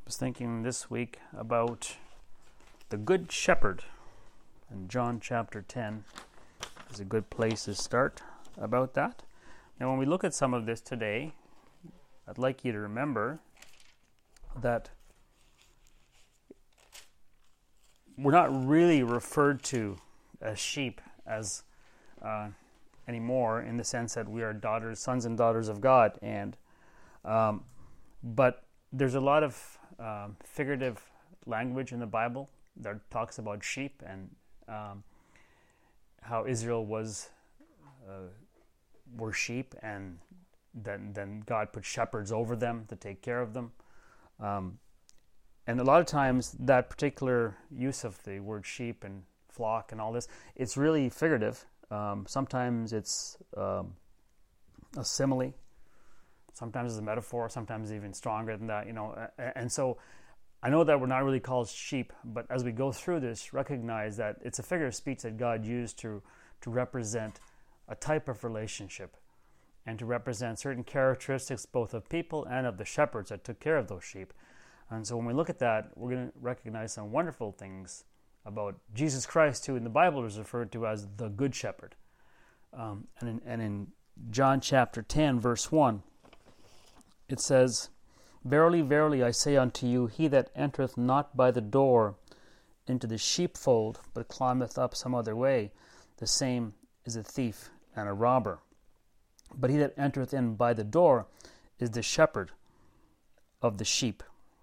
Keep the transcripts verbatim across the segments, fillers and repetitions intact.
was thinking this week about the Good Shepherd, and John chapter ten is a good place to start about that. Now, when we look at some of this today, I'd like you to remember that we're not really referred to as sheep as uh, anymore, in the sense that we are daughters, sons and daughters of God, and um, but there's a lot of um, figurative language in the Bible that talks about sheep and um, how Israel was uh, were sheep, and then then God put shepherds over them to take care of them. Um, and a lot of times that particular use of the word sheep and flock and all this, it's really figurative. Um, sometimes it's um, a simile, sometimes it's a metaphor, sometimes even stronger than that, you know. And so I know that we're not really called sheep, but as we go through this, recognize that it's a figure of speech that God used to to represent a type of relationship and to represent certain characteristics both of people and of the shepherds that took care of those sheep. And so when we look at that, we're going to recognize some wonderful things about Jesus Christ, who in the Bible is referred to as the Good Shepherd. Um, and, in, and in John chapter ten, verse one, it says, "Verily, verily, I say unto you, he that entereth not by the door into the sheepfold, but climbeth up some other way, the same is a thief and a robber. But he that entereth in by the door is the shepherd of the sheep.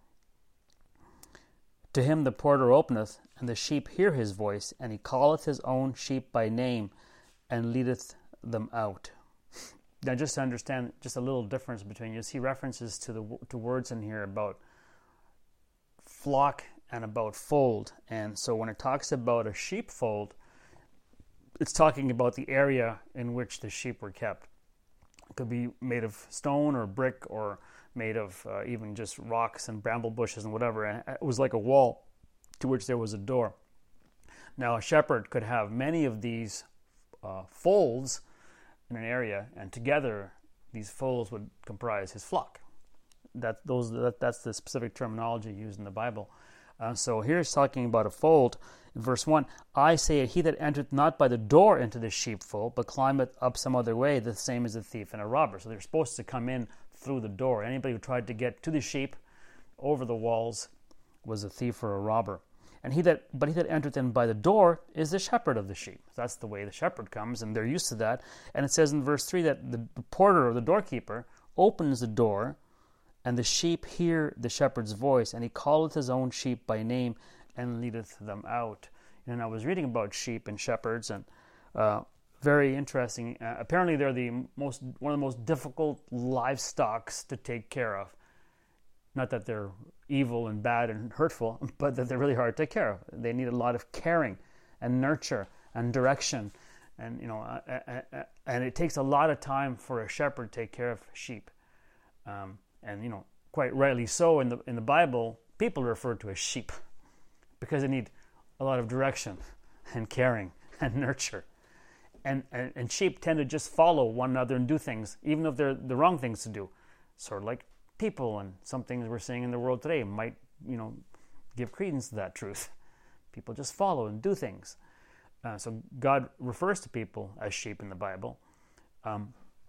To him the porter openeth, and the sheep hear his voice, and he calleth his own sheep by name, and leadeth them out." Now, just to understand, just a little difference between, you see references to the to words in here about flock and about fold. And so when it talks about a sheepfold, it's talking about the area in which the sheep were kept. It could be made of stone or brick, or made of uh, even just rocks and bramble bushes and whatever. And it was like a wall to which there was a door. Now, a shepherd could have many of these uh, folds in an area, and together these folds would comprise his flock. That those that, that's the specific terminology used in the Bible. Uh, so here it's talking about a fold. In verse one, "I say, he that entereth not by the door into the sheepfold, but climbeth up some other way, the same is a thief and a robber." So they're supposed to come in through the door. Anybody who tried to get to the sheep over the walls was a thief or a robber. And he that, but he that entereth in by the door is the shepherd of the sheep. That's the way the shepherd comes, and they're used to that. And it says in verse three that the porter or the doorkeeper opens the door, and the sheep hear the shepherd's voice, and he calleth his own sheep by name, and leadeth them out. And I was reading about sheep and shepherds, and uh, very interesting. Uh, apparently, they're the most one of the most difficult livestock to take care of. Not that they're evil and bad and hurtful, but that they're really hard to take care of. They need a lot of caring and nurture and direction, and you know, uh, uh, uh, and it takes a lot of time for a shepherd to take care of sheep. Um, and you know, quite rightly so. In the in the Bible, people are referred to as sheep because they need a lot of direction and caring and nurture. And, and and sheep tend to just follow one another and do things, even if they're the wrong things to do. Sort of like people, and some things we're seeing in the world today might, you know, give credence to that truth. People just follow and do things. Uh, so God refers to people as sheep in the Bible. Um,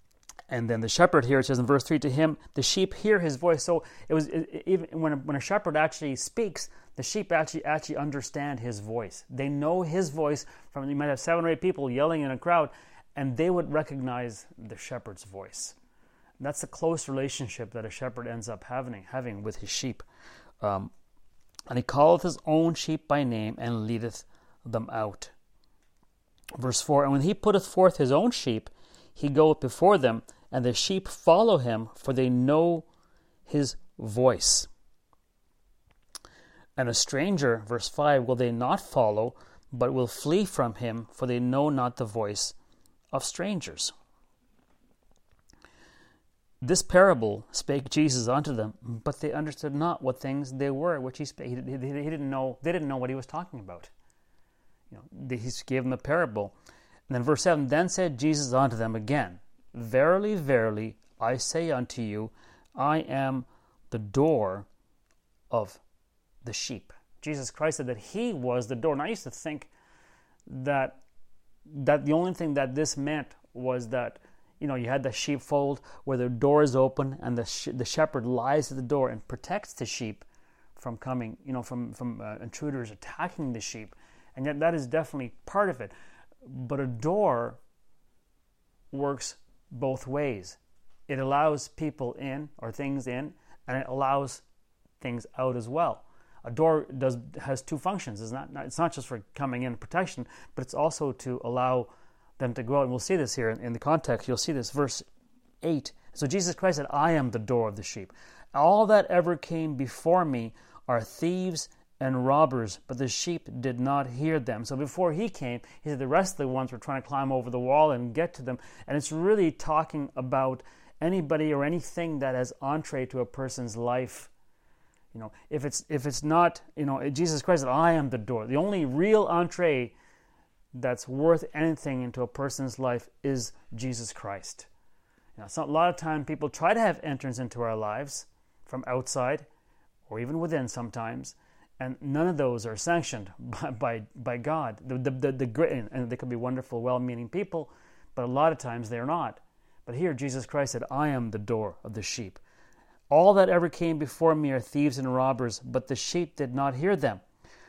and then the shepherd here, it says in verse three, "To him the sheep hear his voice." So it was it, even when a, when a shepherd actually speaks, the sheep actually actually understand his voice. They know his voice from, you might have seven or eight people yelling in a crowd, and they would recognize the shepherd's voice. And that's a close relationship that a shepherd ends up having having with his sheep. Um, and he calleth his own sheep by name, and leadeth them out. Verse four, "And when he putteth forth his own sheep, he goeth before them, and the sheep follow him, for they know his voice. And a stranger," verse five, "will they not follow, but will flee from him, for they know not the voice of strangers." "This parable spake Jesus unto them, but they understood not what things they were which he spake." He, he, he didn't know. They didn't know what he was talking about. You know, he gave them a parable. And then verse seven, "Then said Jesus unto them again, Verily, verily, I say unto you, I am the door of the sheep. Jesus Christ said that he was the door. And I used to think that that the only thing that this meant was that, you know, you had the sheepfold where the door is open and the sh- the shepherd lies at the door and protects the sheep from coming, you know, from, from uh, intruders attacking the sheep. And yet that is definitely part of it. But a door works both ways. It allows people in or things in, and it allows things out as well. A door does has two functions. It's not, it's not just for coming in protection, but it's also to allow them to go out. And we'll see this here in, in the context. You'll see this, verse eight. So Jesus Christ said, I am the door of the sheep. All that ever came before me are thieves and robbers, but the sheep did not hear them. So before he came, he said the rest of the ones were trying to climb over the wall and get to them. And it's really talking about anybody or anything that has entree to a person's life. You know, if it's if it's not, you know, Jesus Christ said, I am the door. The only real entree that's worth anything into a person's life is Jesus Christ. You know, so a lot of time people try to have entrance into our lives from outside or even within sometimes, and none of those are sanctioned by by, by God. The, the, the, the great, and they could be wonderful, well-meaning people, but a lot of times they're not. But here Jesus Christ said, I am the door of the sheep. All that ever came before me are thieves and robbers, but the sheep did not hear them.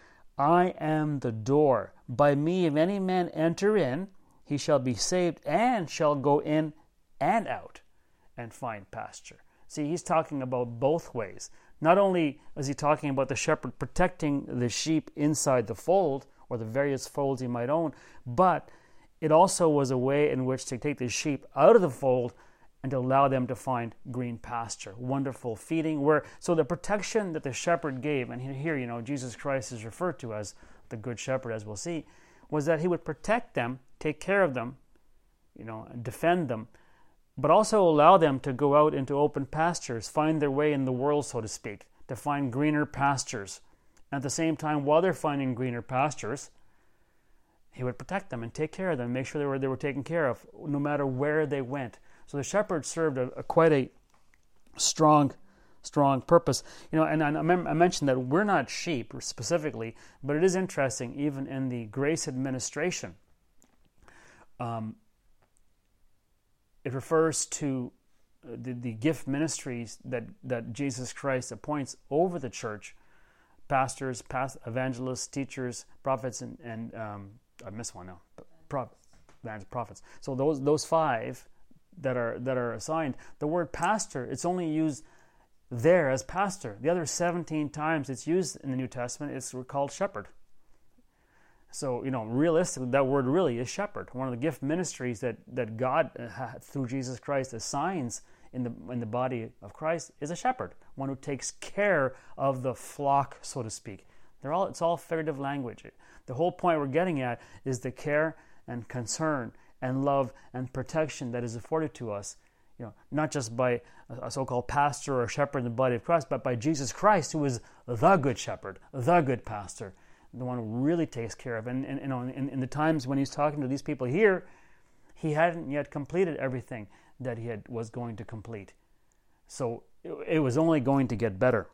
I am the door. By me, if any man enter in, he shall be saved and shall go in and out and find pasture. See, he's talking about both ways. Not only is he talking about the shepherd protecting the sheep inside the fold, or the various folds he might own, but it also was a way in which to take the sheep out of the fold and to allow them to find green pasture, wonderful feeding. Where so the protection that the shepherd gave, and here, you know, Jesus Christ is referred to as the good shepherd, as we'll see, was that he would protect them, take care of them, you know, defend them, but also allow them to go out into open pastures, find their way in the world, so to speak, to find greener pastures. And at the same time, while they're finding greener pastures, he would protect them and take care of them, make sure they were they were taken care of, no matter where they went. So the shepherd served a, a quite a strong, strong purpose. You know, and I, I mentioned that we're not sheep specifically, but it is interesting, even in the grace administration, um, it refers to the, the gift ministries that, that Jesus Christ appoints over the church: pastors, past, evangelists, teachers, prophets, and, and um, I missed one now. Prophets, prophets. So those those five that are that are assigned, the word pastor, it's only used there as pastor. The other seventeen times it's used in the New Testament, it's called shepherd. So, you know, realistically, that word really is shepherd. One of the gift ministries that, that God, uh, through Jesus Christ, assigns in the in the body of Christ is a shepherd, one who takes care of the flock, so to speak. They're all it's all figurative language. The whole point we're getting at is the care and concern and love and protection that is afforded to us, you know, not just by a so-called pastor or shepherd in the body of Christ, but by Jesus Christ, who is the good shepherd, the good pastor, the one who really takes care of. And, and you know, in, in the times when he's talking to these people here, he hadn't yet completed everything that he had was going to complete. So it, it was only going to get better.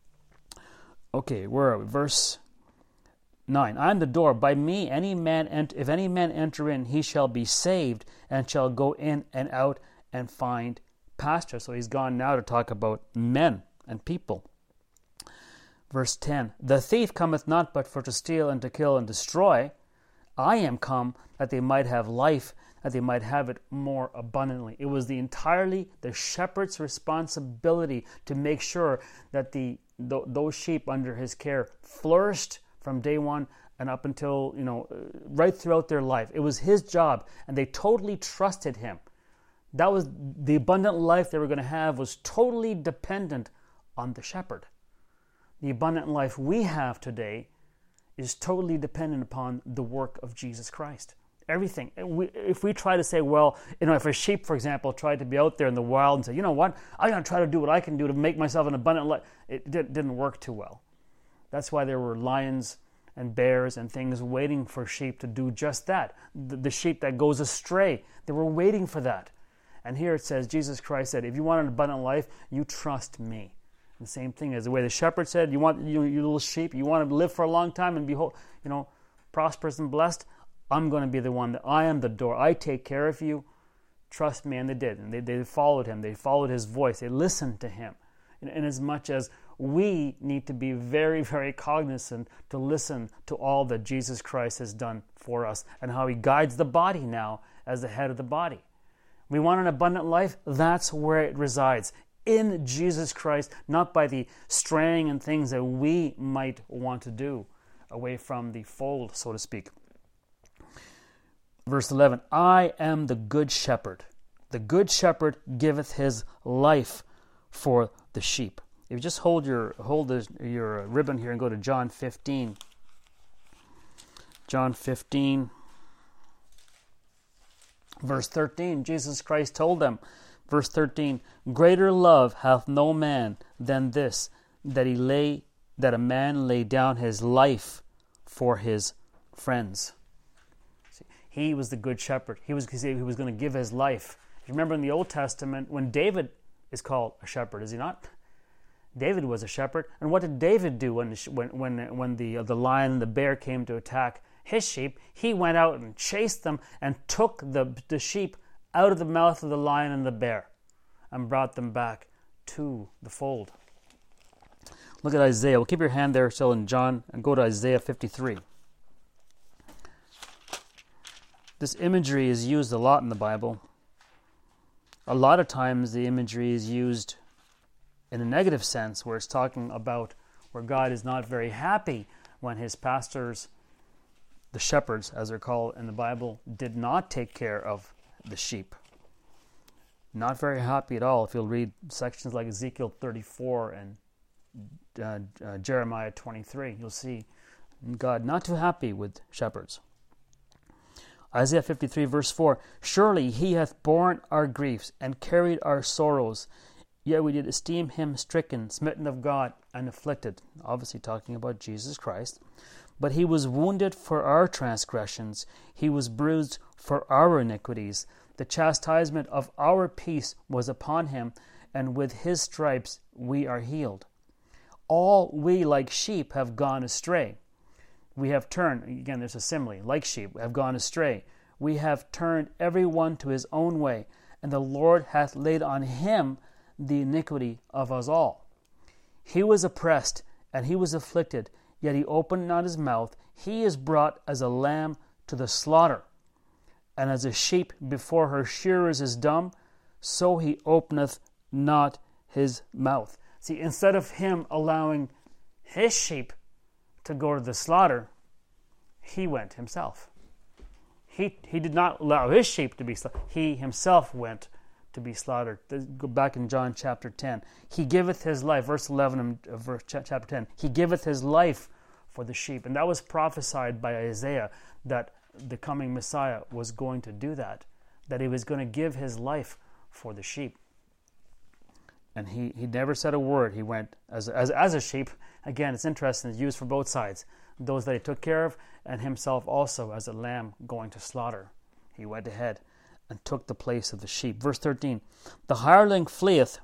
Okay, where are we? Verse nine. I am the door. By me, any man, ent- if any man enter in, he shall be saved and shall go in and out and find pasture. So he's gone now to talk about men and people. Verse ten. The thief cometh not but for to steal and to kill and destroy. I am come that they might have life, that they might have it more abundantly. It was the entirely the shepherd's responsibility to make sure that the th- those sheep under his care flourished from day one and up until, you know, right throughout their life. It was his job, and they totally trusted him. That was the abundant life they were going to have was totally dependent on the shepherd. The abundant life we have today is totally dependent upon the work of Jesus Christ. Everything. We, if we try to say, well, you know, if a sheep, for example, tried to be out there in the wild and say, you know what, I'm going to try to do what I can do to make myself an abundant life, it did, didn't work too well. That's why there were lions and bears and things waiting for sheep to do just that. The, the sheep that goes astray, they were waiting for that. And here it says, Jesus Christ said, if you want an abundant life, you trust me. The same thing as the way the shepherd said, you want you, you little sheep, you want to live for a long time and be, you know, prosperous and blessed? I'm going to be the one that I am the door. I take care of you. Trust me. And they did. And they, they followed him. They followed his voice. They listened to him. In, in as much as we need to be very, very cognizant to listen to all that Jesus Christ has done for us and how he guides the body now as the head of the body. We want an abundant life. That's where it resides. In Jesus Christ, not by the straying and things that we might want to do away from the fold, so to speak. Verse eleven, I am the good shepherd. The good shepherd giveth his life for the sheep. If you just hold your hold this, your ribbon here and go to John fifteen. John fifteen, verse thirteen, Jesus Christ told them, verse thirteen, greater love hath no man than this, that he lay that a man lay down his life for his friends. See, he was the good shepherd. He was he was going to give his life. If you remember in the Old Testament, when David is called a shepherd, is he not? David was a shepherd, and what did David do when when when when the the lion and the bear came to attack his sheep? He went out and chased them and took the the sheep out of the mouth of the lion and the bear, and brought them back to the fold. Look at Isaiah. We'll keep your hand there still in John and go to Isaiah fifty-three. This imagery is used a lot in the Bible. A lot of times the imagery is used in a negative sense, where it's talking about where God is not very happy when his pastors, the shepherds as they're called in the Bible, did not take care of the sheep. Not very happy at all. If you'll read sections like Ezekiel thirty-four and uh, uh, Jeremiah twenty-three, you'll see God not too happy with shepherds. Isaiah fifty-three verse four, surely he hath borne our griefs and carried our sorrows, yet we did esteem him stricken, smitten of God, and afflicted. Obviously talking about Jesus Christ. But he was wounded for our transgressions, he was bruised for our iniquities. The chastisement of our peace was upon him, and with his stripes we are healed. All we like sheep have gone astray. We have turned, again there's a simile, like sheep have gone astray. We have turned every one to his own way, and the Lord hath laid on him the iniquity of us all. He was oppressed, and he was afflicted, yet he opened not his mouth. He is brought as a lamb to the slaughter, and as a sheep before her shearers is dumb, so he openeth not his mouth. See, instead of him allowing his sheep to go to the slaughter, he went himself. He he did not allow his sheep to be slaughtered. He himself went to be slaughtered. Go back in John chapter ten. He giveth his life, verse eleven of verse chapter ten. He giveth his life for the sheep. And that was prophesied by Isaiah, that the coming Messiah was going to do that, that he was going to give his life for the sheep. And he, he never said a word. He went as, as, as a sheep. Again, it's interesting. It's used for both sides. Those that he took care of, and himself also as a lamb going to slaughter. He went ahead and took the place of the sheep. Verse thirteen, the hireling fleeth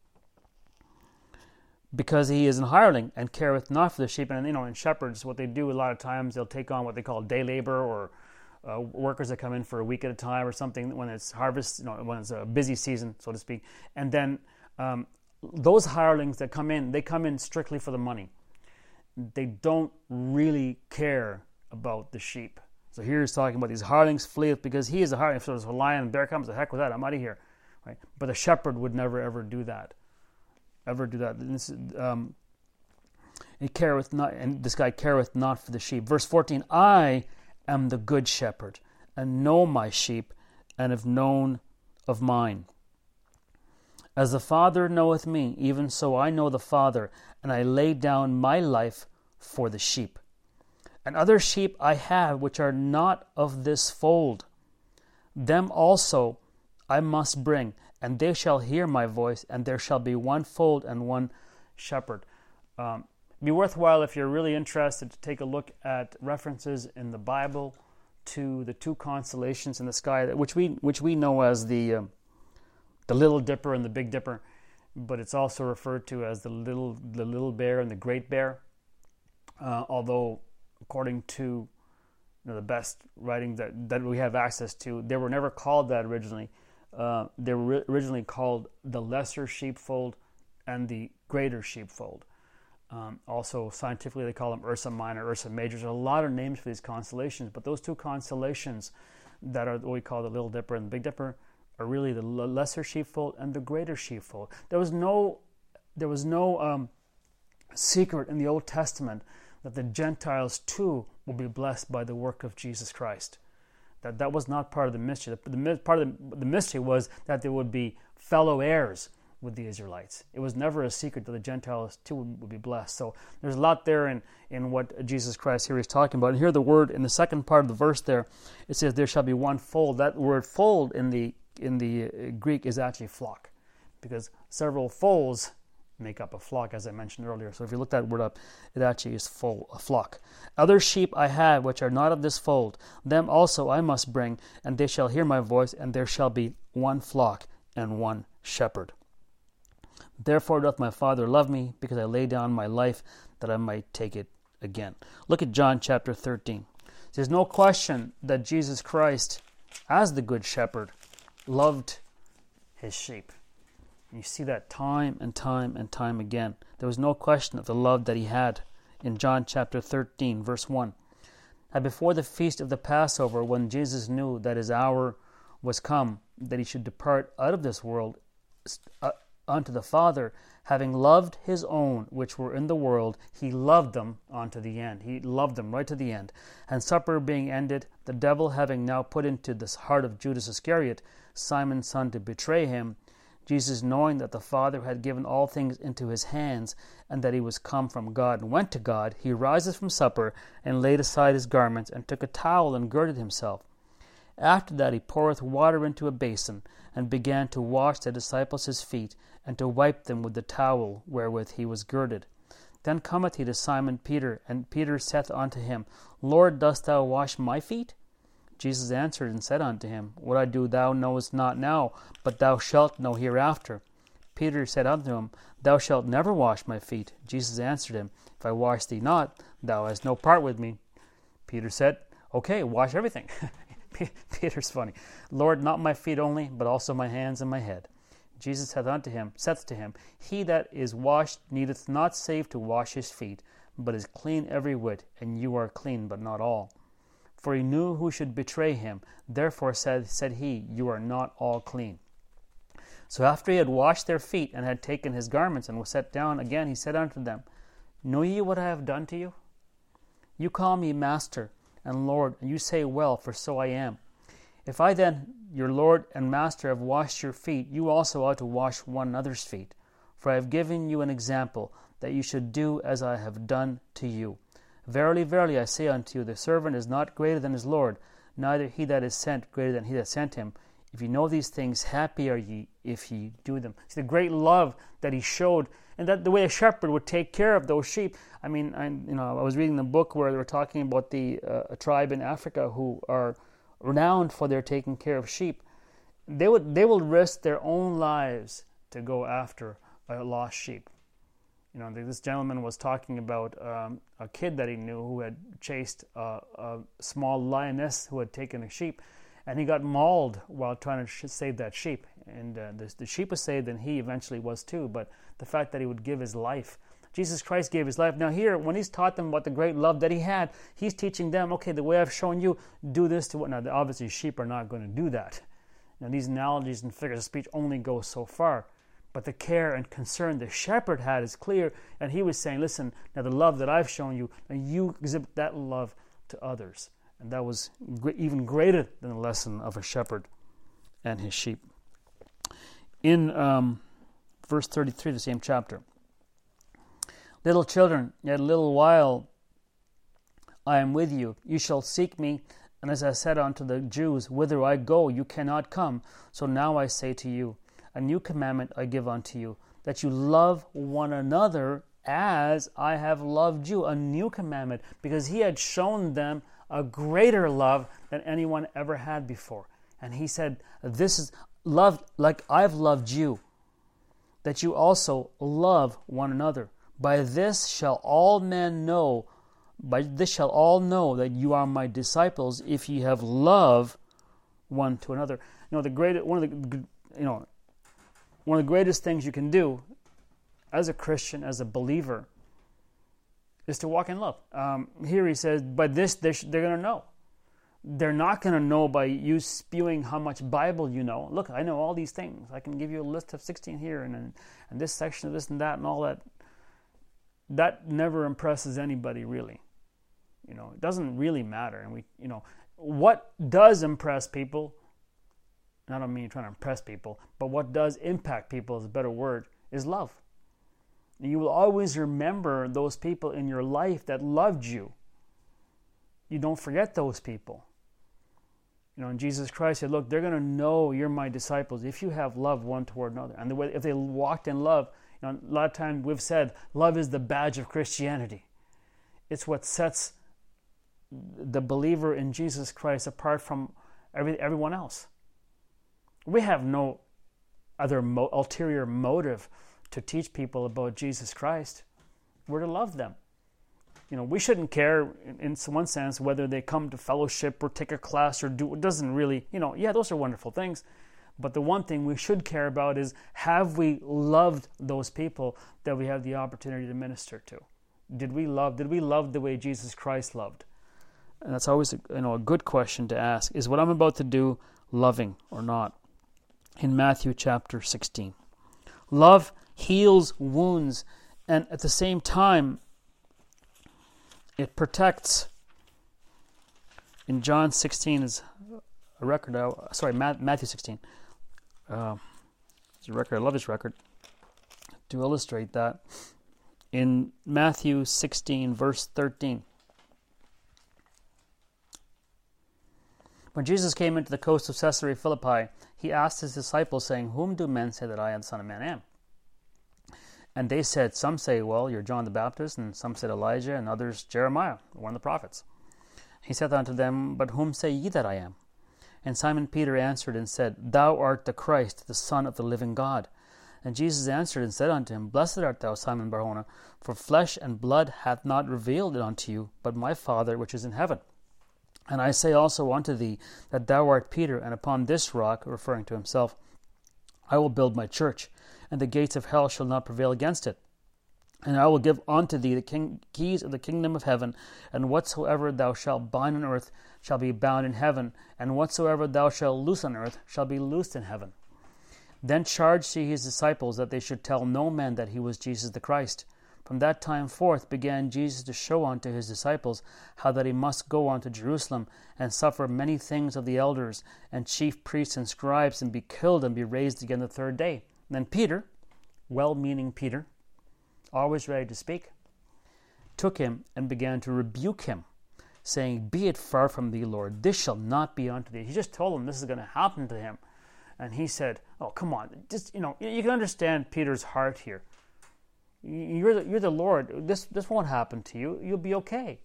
because he is an hireling and careth not for the sheep. And, you know, in shepherds, what they do a lot of times, they'll take on what they call day labor, or uh, workers that come in for a week at a time or something when it's harvest, you know, when it's a busy season, so to speak. And then um, those hirelings that come in, they come in strictly for the money. They don't really care about the sheep. So here he's talking about these hirelings fleeth because he is a hireling. If there's a lion and bear comes, the heck with that, I'm out of here. Right? But the shepherd would never ever do that. Ever do that. And this, um, he careth not, and this guy careth not for the sheep. Verse fourteen, I am the good shepherd, and know my sheep, and have known of mine. As the Father knoweth me, even so I know the Father, and I lay down my life for the sheep. And other sheep I have which are not of this fold. Them also I must bring, and they shall hear my voice, and there shall be one fold and one shepherd. Um, it'd be worthwhile, if you're really interested, to take a look at references in the Bible to the two constellations in the sky, which we which we know as the uh, the Little Dipper and the Big Dipper. but it's also referred to as the little the little bear and the great bear. Uh, although, according to you know, the best writing that, that we have access to, they were never called that originally. Uh, they were originally called the lesser sheepfold and the greater sheepfold. Um, also, scientifically, they call them Ursa Minor, Ursa Major. There's a lot of names for these constellations, but those two constellations that are what we call the Little Dipper and the Big Dipper are really the lesser sheepfold and the greater sheepfold. There was no, there was no um, secret in the Old Testament that the Gentiles too will be blessed by the work of Jesus Christ. That that was not part of the mystery. The, the part of the, the mystery was that there would be fellow heirs with the Israelites. It was never a secret that the Gentiles too would, would be blessed. So there's a lot there in, in what Jesus Christ here is talking about. And here the word in the second part of the verse there, it says there shall be one fold. That word fold in the in the Greek is actually flock, because several folds make up a flock, as I mentioned earlier. So if you look that word up, it actually is full, a flock. Other sheep I have which are not of this fold, them also I must bring, and they shall hear my voice, and there shall be one flock and one shepherd. Therefore doth my Father love me, because I lay down my life that I might take it again. Look at John chapter thirteen. There's no question that Jesus Christ, as the good shepherd, loved his sheep. You see that time and time and time again. There was no question of the love that he had. In John chapter thirteen, verse one. And before the feast of the Passover, when Jesus knew that his hour was come, that he should depart out of this world uh, unto the Father, having loved his own which were in the world, he loved them unto the end. He loved them right to the end. And supper being ended, the devil having now put into the heart of Judas Iscariot, Simon's son, to betray him, Jesus, knowing that the Father had given all things into his hands, and that he was come from God and went to God, he rises from supper, and laid aside his garments, and took a towel, and girded himself. After that he poureth water into a basin, and began to wash the disciples his feet, and to wipe them with the towel wherewith he was girded. Then cometh he to Simon Peter, and Peter saith unto him, Lord, dost thou wash my feet? Jesus answered and said unto him, What I do thou knowest not now, but thou shalt know hereafter. Peter said unto him, Thou shalt never wash my feet. Jesus answered him, If I wash thee not, thou hast no part with me. Peter said, Okay, wash everything. Peter's funny. Lord, not my feet only, but also my hands and my head. Jesus saith unto him, saith to him, He that is washed needeth not save to wash his feet, but is clean every whit, and you are clean, but not all. For he knew who should betray him. Therefore said, said he, You are not all clean. So after he had washed their feet, and had taken his garments, and was set down again, he said unto them, Know ye what I have done to you? You call me Master and Lord, and you say, Well, for so I am. If I then, your Lord and Master, have washed your feet, you also ought to wash one another's feet. For I have given you an example, that you should do as I have done to you. Verily, verily, I say unto you, the servant is not greater than his Lord, neither he that is sent greater than he that sent him. If ye know these things, happy are ye if ye do them. See the great love that he showed, and that the way a shepherd would take care of those sheep. I mean, I, you know, I was reading the book where they were talking about the uh, a tribe in Africa who are renowned for their taking care of sheep. They would they will risk their own lives to go after a lost sheep. You know, this gentleman was talking about um, a kid that he knew who had chased a, a small lioness who had taken a sheep, and he got mauled while trying to save that sheep. And uh, the, the sheep was saved, and he eventually was too. But the fact that he would give his life, Jesus Christ gave his life. Now here, when he's taught them about the great love that he had, he's teaching them, okay, the way I've shown you, do this to what. Now, obviously, sheep are not going to do that. Now, these analogies and figures of speech only go so far. But the care and concern the shepherd had is clear, and he was saying, listen, now the love that I've shown you, now you exhibit that love to others. And that was even greater than the lesson of a shepherd and his sheep. In um, verse thirty-three of the same chapter, Little children, yet a little while I am with you. You shall seek me, and as I said unto the Jews, Whither I go, you cannot come. So now I say to you, A new commandment I give unto you, that you love one another as I have loved you. A new commandment, because he had shown them a greater love than anyone ever had before. And he said, this is love like I've loved you. that you also love one another. By this shall all men know, by this shall all know that you are my disciples, if ye have love one to another. You know, the great one of the you know one of the greatest things you can do as a Christian, as a believer, is to walk in love. Um, here he says, by this they're, they're going to know. They're not going to know by you spewing how much Bible you know. Look, I know all these things. I can give you a list of sixteen here and and, and this section of this and that and all that. That never impresses anybody, really. You know, it doesn't really matter. And we, you know, what does impress people, and I don't mean trying to impress people, but what does impact people is a better word, is love. And you will always remember those people in your life that loved you. You don't forget those people. You know, and Jesus Christ said, look, they're going to know you're my disciples if you have love one toward another. And the way, if they walked in love, you know, a lot of times we've said, love is the badge of Christianity. It's what sets the believer in Jesus Christ apart from every, everyone else. We have no other mo- ulterior motive to teach people about Jesus Christ. We're to love them. You know, we shouldn't care in, in one sense whether they come to fellowship or take a class or do. It doesn't really, you know, yeah, those are wonderful things. But the one thing we should care about is, have we loved those people that we have the opportunity to minister to? Did we love? Did we love the way Jesus Christ loved? And that's always a, you know, a good question to ask. Is what I'm about to do loving or not? In Matthew chapter sixteen. Love heals wounds, and at the same time, it protects. In John sixteen is a record. Uh, sorry, Matthew sixteen. Uh, it's a record. I love this record. To illustrate that, in Matthew sixteen, verse thirteen. When Jesus came into the coast of Caesarea Philippi, he asked his disciples, saying, whom do men say that I, the Son of Man, am? And they said, some say, well, you're John the Baptist, and some said Elijah, and others Jeremiah, one of the prophets. He said unto them, but whom say ye that I am? And Simon Peter answered and said, thou art the Christ, the Son of the living God. And Jesus answered and said unto him, blessed art thou, Simon Barjona, for flesh and blood hath not revealed it unto you, but my Father which is in heaven. And I say also unto thee, that thou art Peter, and upon this rock, referring to himself, I will build my church, and the gates of hell shall not prevail against it. And I will give unto thee the king, keys of the kingdom of heaven, and whatsoever thou shalt bind on earth shall be bound in heaven, and whatsoever thou shalt loose on earth shall be loosed in heaven. Then charged he his disciples that they should tell no man that he was Jesus the Christ. From that time forth began Jesus to show unto his disciples how that he must go unto Jerusalem and suffer many things of the elders and chief priests and scribes, and be killed and be raised again the third day. And then Peter, well-meaning Peter, always ready to speak, took him and began to rebuke him, saying, be it far from thee, Lord, this shall not be unto thee. He just told him this is going to happen to him. And he said, oh, come on, just, you know, you can understand Peter's heart here. You're the, you're the Lord. This this won't happen to you. You'll be okay.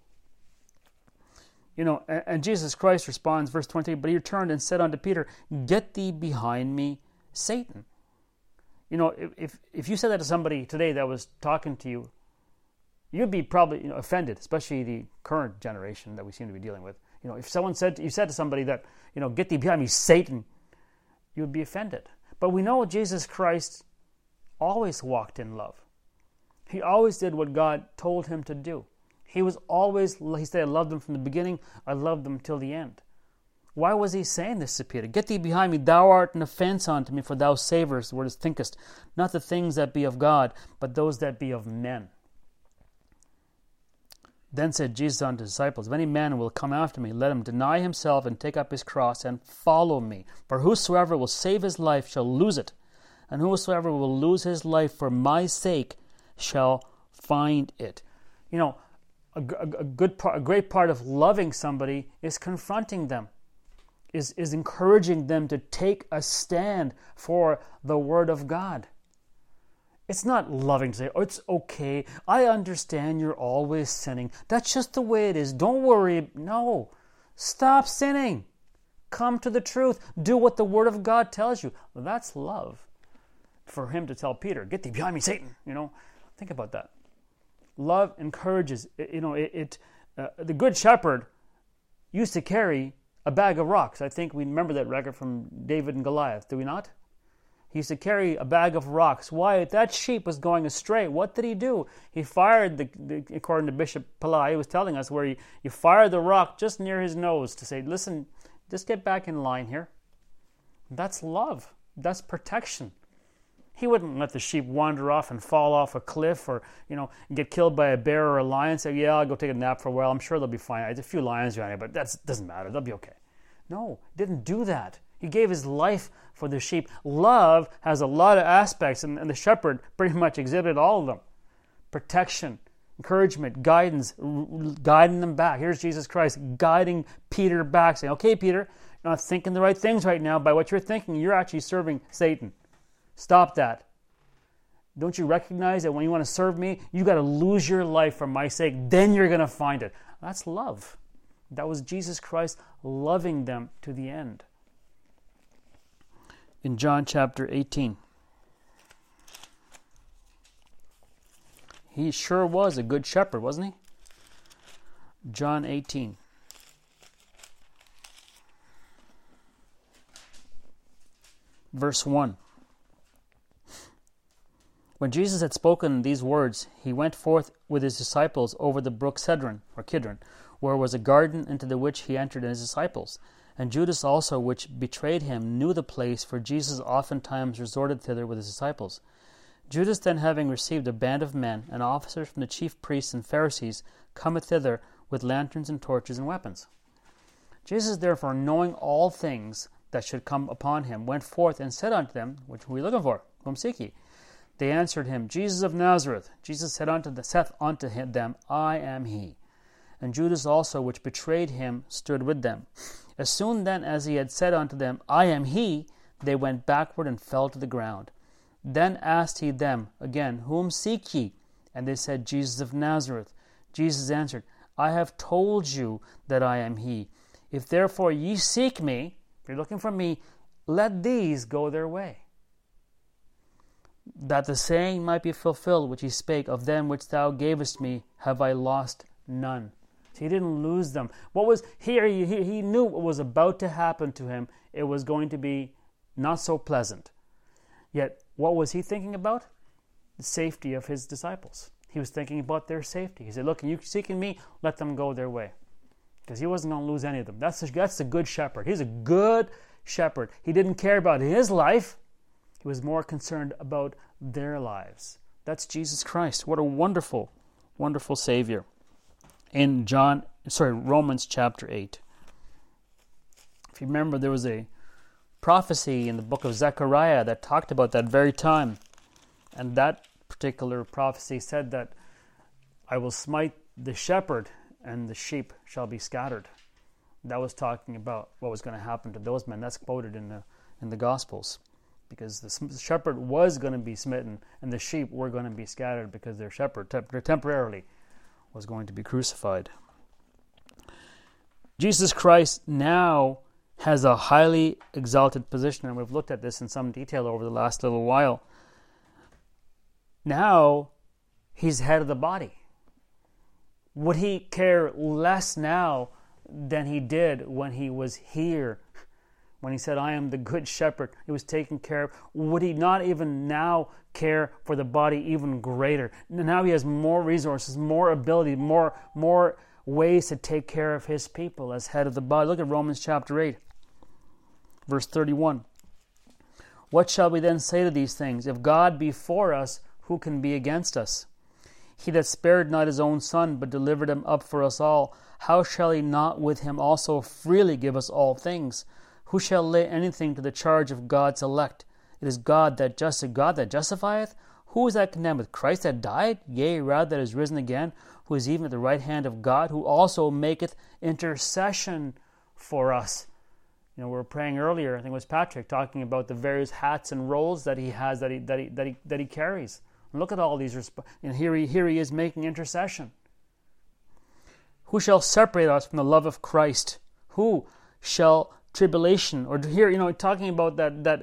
You know, and, and Jesus Christ responds, verse twenty, but he returned and said unto Peter, get thee behind me, Satan. You know, if if you said that to somebody today that was talking to you, you'd be probably, you know, offended, especially the current generation that we seem to be dealing with. You know, if someone said to, you said to somebody that, you know, get thee behind me, Satan, you would be offended. But we know Jesus Christ always walked in love. He always did what God told him to do. He was always, he said, I loved them from the beginning, I loved them till the end. Why was he saying this to Peter? Get thee behind me, thou art an offense unto me, for thou savorest, the word is thinkest, not the things that be of God, but those that be of men. Then said Jesus unto his disciples, if any man will come after me, let him deny himself and take up his cross and follow me. For whosoever will save his life shall lose it, and whosoever will lose his life for my sake shall find it. You know, a, a, a good part, a great part of loving somebody is confronting them, is, is encouraging them to take a stand for the Word of God. It's not loving to say, oh, it's okay, I understand you're always sinning. That's just the way it is. Don't worry. No. Stop sinning. Come to the truth. Do what the Word of God tells you. That's love. for him to tell Peter, get thee behind me, Satan. You know, think about that. Love encourages, you know, it, it uh, the good shepherd used to carry a bag of rocks. I think we remember that record from David and Goliath, do we not? He used to carry a bag of rocks. Why? If that sheep was going astray, what did he do? He fired, the, the according to Bishop Pillai, he was telling us where he, he fired the rock just near his nose to say, listen, just get back in line here. That's love. That's protection. He wouldn't let the sheep wander off and fall off a cliff or, you know, get killed by a bear or a lion. Say, yeah, I'll go take a nap for a while. I'm sure they'll be fine. There's a few lions around here, but that doesn't matter. They'll be okay. No, didn't do that. He gave his life for the sheep. Love has a lot of aspects, and, and the shepherd pretty much exhibited all of them. Protection, encouragement, guidance, r- guiding them back. Here's Jesus Christ guiding Peter back, saying, okay, Peter, you're not thinking the right things right now. By what you're thinking, you're actually serving Satan. Stop that. Don't you recognize that when you want to serve me, you got to lose your life for my sake. Then you're going to find it. That's love. That was Jesus Christ loving them to the end. In John chapter eighteen, he sure was a good shepherd, wasn't he? John eighteen. Verse one. When Jesus had spoken these words, he went forth with his disciples over the brook Cedron, or Kidron, where was a garden, into the which he entered and his disciples. And Judas also, which betrayed him, knew the place, for Jesus oftentimes resorted thither with his disciples. Judas then, having received a band of men and officers from the chief priests and Pharisees, cometh thither with lanterns and torches and weapons. Jesus, therefore, knowing all things that should come upon him, went forth and said unto them, which are we looking for? Whom seek ye? They answered him, Jesus of Nazareth. Jesus said unto the, saith unto him, them, I am he. And Judas also, which betrayed him, stood with them. As soon then as he had said unto them, I am he, they went backward and fell to the ground. Then asked he them again, Whom seek ye? And they said, Jesus of Nazareth. Jesus answered, I have told you that I am he. If therefore ye seek me, if you're looking for me, let these go their way, that the saying might be fulfilled which he spake, of them which thou gavest me have I lost none. So he didn't lose them. What was here? He, he knew what was about to happen to him. It was going to be not so pleasant. Yet, what was he thinking about? The safety of his disciples. He was thinking about their safety. He said, look, you seeking me, let them go their way. Because he wasn't going to lose any of them. That's the, that's the good shepherd. He's a good shepherd. He didn't care about his life. He was more concerned about their lives. That's Jesus Christ. What a wonderful, wonderful Savior. In John, sorry, Romans chapter eight. If you remember, there was a prophecy in the book of Zechariah that talked about that very time. And that particular prophecy said that I will smite the shepherd and the sheep shall be scattered. That was talking about what was going to happen to those men. That's quoted in the in the Gospels. Because the shepherd was going to be smitten and the sheep were going to be scattered because their shepherd temporarily was going to be crucified. Jesus Christ now has a highly exalted position, and we've looked at this in some detail over the last little while. Now, he's head of the body. Would he care less now than he did when he was here? When he said, I am the good shepherd, he was taken care of. Would he not even now care for the body even greater? Now he has more resources, more ability, more, more ways to take care of his people as head of the body. Look at Romans chapter eight, verse thirty-one. What shall we then say to these things? If God be for us, who can be against us? He that spared not his own son, but delivered him up for us all, how shall he not with him also freely give us all things? Who shall lay anything to the charge of God's elect? It is God that just God that justifieth. Who is that condemned? Christ that died, yea, rather that is risen again, who is even at the right hand of God, who also maketh intercession for us. You know, we were praying earlier, I think it was Patrick, talking about the various hats and roles that he has, that he that he that he that he carries. And look at all these, resp- and here he here he is making intercession. Who shall separate us from the love of Christ? Who shall tribulation, or here, you know, talking about that that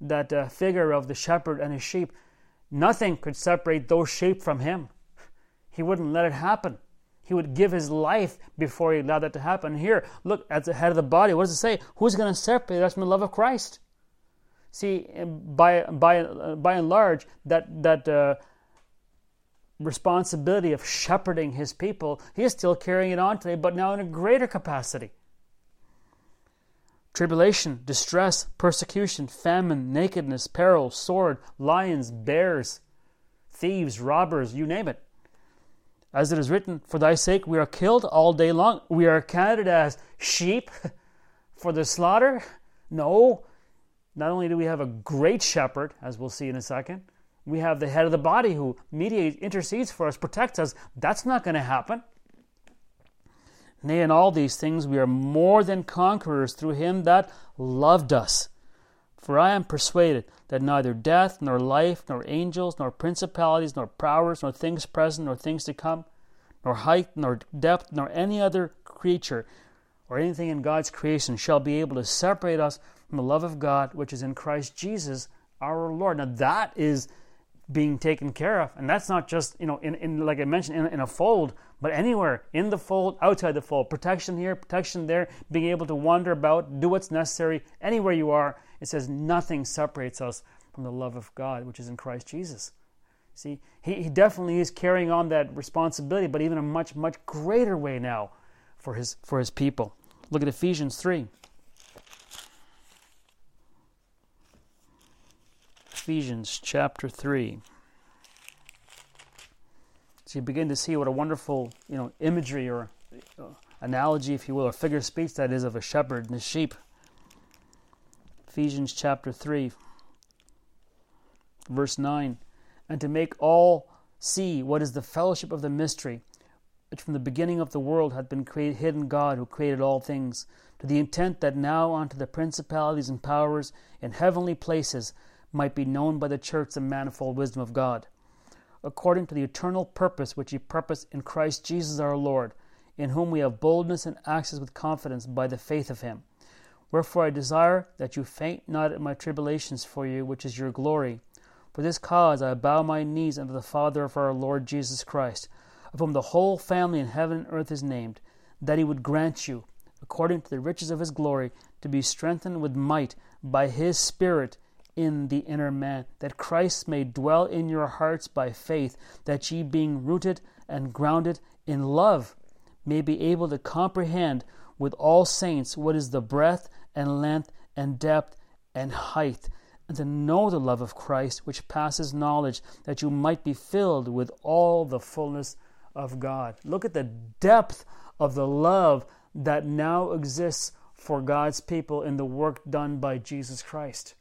that uh, figure of the shepherd and his sheep, nothing could separate those sheep from him. He wouldn't let it happen. He would give his life before he allowed that to happen. Here, look at the head of the body. What does it say? Who's going to separate us from the love of Christ? See, by by by and large, that that uh, responsibility of shepherding his people, he is still carrying it on today, but now in a greater capacity. Tribulation, distress, persecution, famine, nakedness, peril, sword, lions, bears, thieves, robbers, you name it. As it is written, for thy sake we are killed all day long. We are counted as sheep for the slaughter? No. Not only do we have a great shepherd, as we'll see in a second, we have the head of the body who mediates, intercedes for us, protects us. That's not going to happen. Nay, in all these things we are more than conquerors through him that loved us. For I am persuaded that neither death, nor life, nor angels, nor principalities, nor powers, nor things present, nor things to come, nor height, nor depth, nor any other creature, or anything in God's creation shall be able to separate us from the love of God, which is in Christ Jesus our Lord. Now that is being taken care of, and that's not just, you know, in, in like I mentioned, in, in a fold, but anywhere, in the fold, outside the fold. Protection here, protection there, being able to wander about, do what's necessary, anywhere you are. It says nothing separates us from the love of God, which is in Christ Jesus. See, he, he definitely is carrying on that responsibility, but even a much, much greater way now for his for his people. Look at Ephesians three. Ephesians chapter three. So you begin to see what a wonderful, you know, imagery or uh, analogy, if you will, or figure of speech that is of a shepherd and his sheep. Ephesians chapter three, verse nine. And to make all see what is the fellowship of the mystery, which from the beginning of the world hath been created, hidden God, who created all things, to the intent that now unto the principalities and powers in heavenly places might be known by the church the manifold wisdom of God, according to the eternal purpose which he purposed in Christ Jesus our Lord, in whom we have boldness and access with confidence by the faith of him. Wherefore I desire that you faint not at my tribulations for you, which is your glory. For this cause I bow my knees unto the Father of our Lord Jesus Christ, of whom the whole family in heaven and earth is named, that he would grant you, according to the riches of his glory, to be strengthened with might by his Spirit in the inner man, that Christ may dwell in your hearts by faith, that ye being rooted and grounded in love may be able to comprehend with all saints what is the breadth and length and depth and height, and to know the love of Christ, which passes knowledge, that you might be filled with all the fullness of God. Look at the depth of the love that now exists for God's people in the work done by Jesus Christ.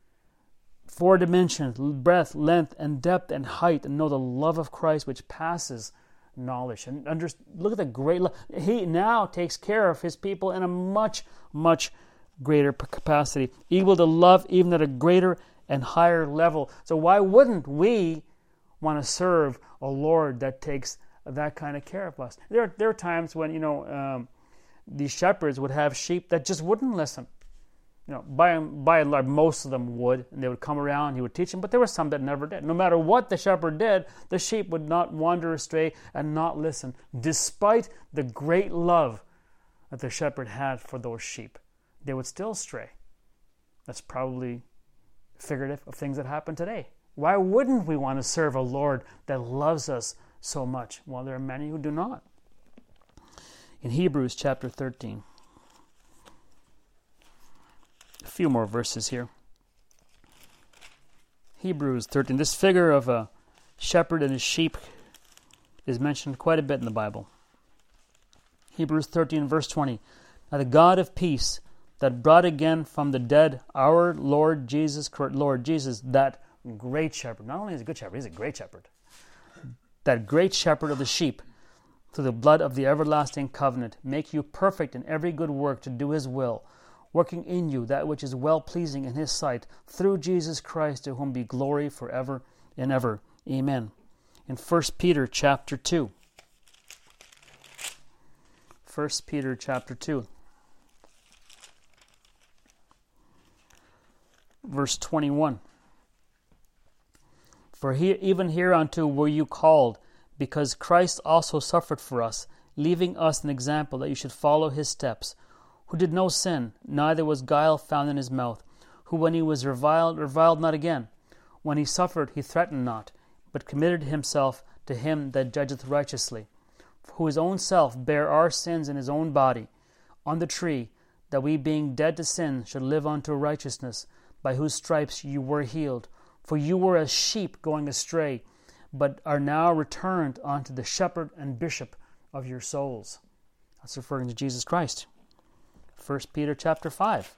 Four dimensions, breadth, length, and depth, and height, and know the love of Christ, which passes knowledge. And under, look at the great love. He now takes care of his people in a much, much greater capacity, able to love even at a greater and higher level. So why wouldn't we want to serve a Lord that takes that kind of care of us? There, there are times when, you know, um, these shepherds would have sheep that just wouldn't listen. You know, by by and large, most of them would, and they would come around, he would teach them, but there were some that never did. No matter what the shepherd did, the sheep would not wander astray and not listen, despite the great love that the shepherd had for those sheep. They would still stray. That's probably figurative of things that happen today. Why wouldn't we want to serve a Lord that loves us so much? Well, there are many who do not. In Hebrews chapter thirteen, a few more verses here. Hebrews thirteen. This figure of a shepherd and his sheep is mentioned quite a bit in the Bible. Hebrews thirteen, verse twenty. Now the God of peace, that brought again from the dead our Lord Jesus, Lord Jesus, that great shepherd. Not only is he a good shepherd, he's a great shepherd. That great shepherd of the sheep, through the blood of the everlasting covenant, make you perfect in every good work to do his will, working in you that which is well-pleasing in his sight, through Jesus Christ, to whom be glory forever and ever. Amen. In First Peter chapter two. First Peter chapter two. verse twenty-one. For he, even hereunto were you called, because Christ also suffered for us, leaving us an example that you should follow his steps, who did no sin, neither was guile found in his mouth, who when he was reviled, reviled not again. When he suffered, he threatened not, but committed himself to him that judgeth righteously, who his own self bare our sins in his own body on the tree, that we being dead to sin should live unto righteousness, by whose stripes you were healed. For you were as sheep going astray, but are now returned unto the shepherd and bishop of your souls. That's referring to Jesus Christ. First Peter chapter five.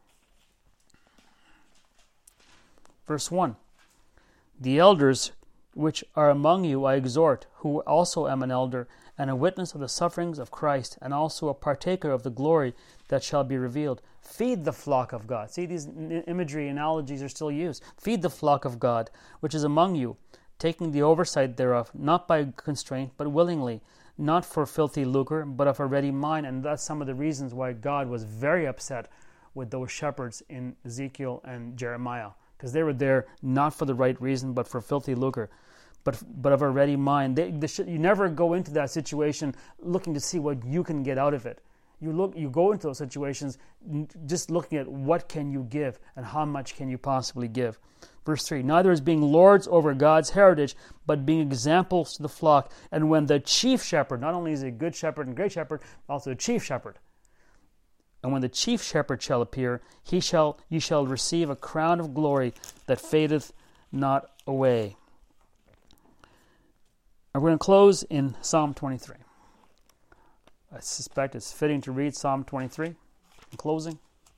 Verse one. The elders which are among you I exhort, who also am an elder, and a witness of the sufferings of Christ, and also a partaker of the glory that shall be revealed. Feed the flock of God. See, these imagery analogies are still used. Feed the flock of God, which is among you, taking the oversight thereof, not by constraint, but willingly, not for filthy lucre, but of a ready mind. And that's some of the reasons why God was very upset with those shepherds in Ezekiel and Jeremiah, because they were there not for the right reason, but for filthy lucre, but but of a ready mind. They, they should, you never go into that situation looking to see what you can get out of it. You look, you go into those situations just looking at what can you give and how much can you possibly give. Verse three, neither as being lords over God's heritage, but being examples to the flock. And when the chief shepherd, not only is he a good shepherd and great shepherd, but also a chief shepherd. And when the chief shepherd shall appear, he shall ye shall receive a crown of glory that fadeth not away. And we're going to close in Psalm twenty-three. I suspect it's fitting to read Psalm twenty-three in closing.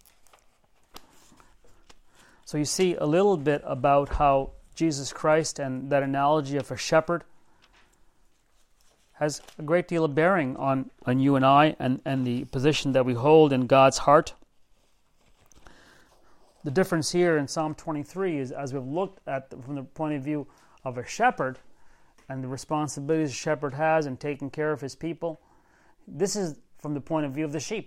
So you see a little bit about how Jesus Christ and that analogy of a shepherd has a great deal of bearing on, on you and I and, and the position that we hold in God's heart. The difference here in Psalm twenty-three is, as we've looked at the, from the point of view of a shepherd and the responsibilities a shepherd has in taking care of his people, this is from the point of view of the sheep.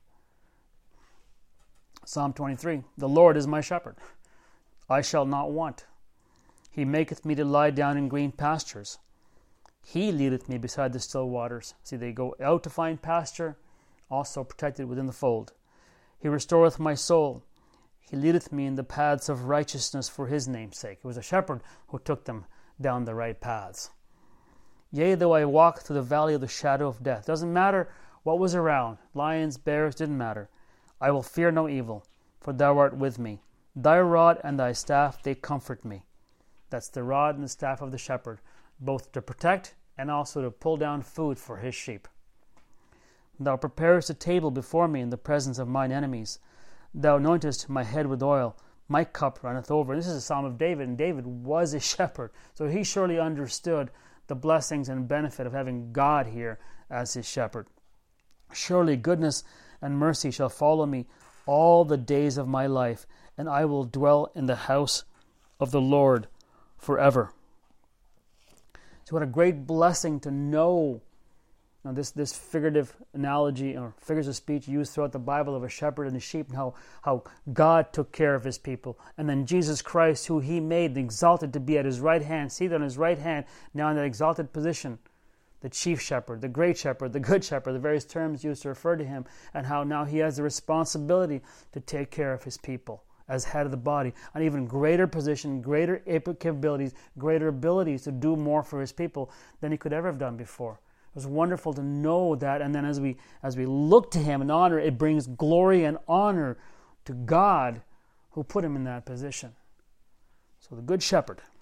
Psalm twenty-three, the Lord is my shepherd, I shall not want. He maketh me to lie down in green pastures. He leadeth me beside the still waters. See, they go out to find pasture, also protected within the fold. He restoreth my soul. He leadeth me in the paths of righteousness for his name's sake. It was a shepherd who took them down the right paths. Yea, though I walk through the valley of the shadow of death. Doesn't matter what was around. Lions, bears, didn't matter. I will fear no evil, for thou art with me. Thy rod and thy staff, they comfort me. That's the rod and the staff of the shepherd, both to protect and also to pull down food for his sheep. Thou preparest a table before me in the presence of mine enemies. Thou anointest my head with oil. My cup runneth over. This is a psalm of David, and David was a shepherd, so he surely understood the blessings and benefit of having God here as his shepherd. Surely goodness and mercy shall follow me all the days of my life, and I will dwell in the house of the Lord forever. So what a great blessing to know. Now this, this figurative analogy or figures of speech used throughout the Bible of a shepherd and a sheep, and how, how God took care of his people. And then Jesus Christ, who he made, exalted to be at his right hand, seated on his right hand, now in that exalted position, the chief shepherd, the great shepherd, the good shepherd, the various terms used to refer to him, and how now he has the responsibility to take care of his people as head of the body, an even greater position, greater capabilities, greater abilities to do more for his people than he could ever have done before. It was wonderful to know that, and then as we as we look to him in honor, it brings glory and honor to God who put him in that position. So the Good Shepherd